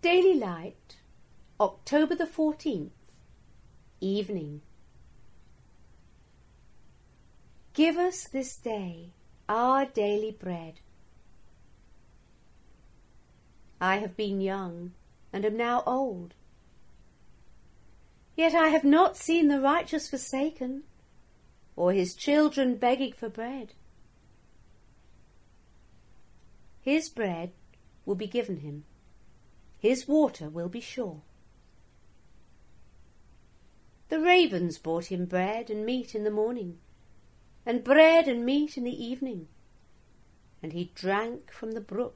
Daily Light, October the 14th, Evening. Give us this day our daily bread. I have been young and am now old, yet I have not seen the righteous forsaken, or his children begging for bread. His bread will be given him, his water will be sure. The ravens brought him bread and meat in the morning, and bread and meat in the evening, and he drank from the brook.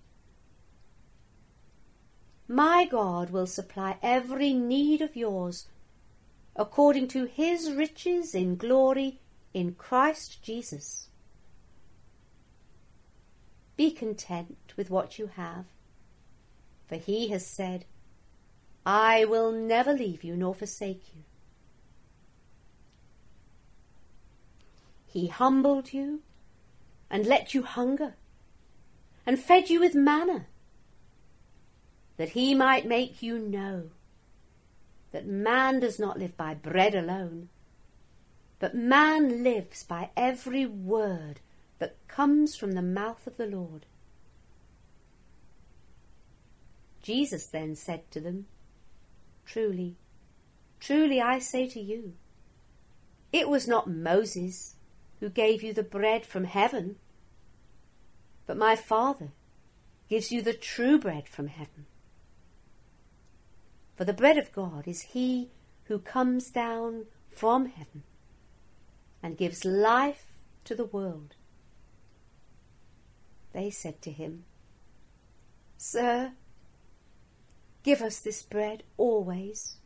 My God will supply every need of yours, according to his riches in glory in Christ Jesus. Be content with what you have, for he has said, I will never leave you nor forsake you. He humbled you and let you hunger, and fed you with manna, that he might make you know that man does not live by bread alone, but man lives by every word that comes from the mouth of the Lord. Jesus then said to them, Truly, truly I say to you, it was not Moses who gave you the bread from heaven, but my Father gives you the true bread from heaven. For the bread of God is he who comes down from heaven and gives life to the world. They said to him, Sir, give us this bread always.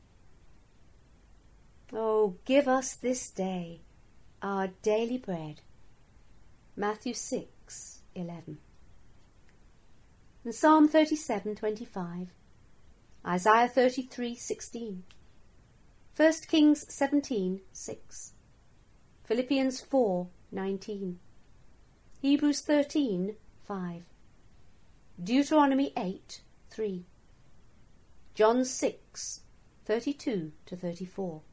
Oh, give us this day our daily bread. Matthew 6:11. And Psalm 37:25, Isaiah 33:16, 1 Kings 17:6, Philippians 4:19, Hebrews 13:5, Deuteronomy 8:3, John 6:32-34.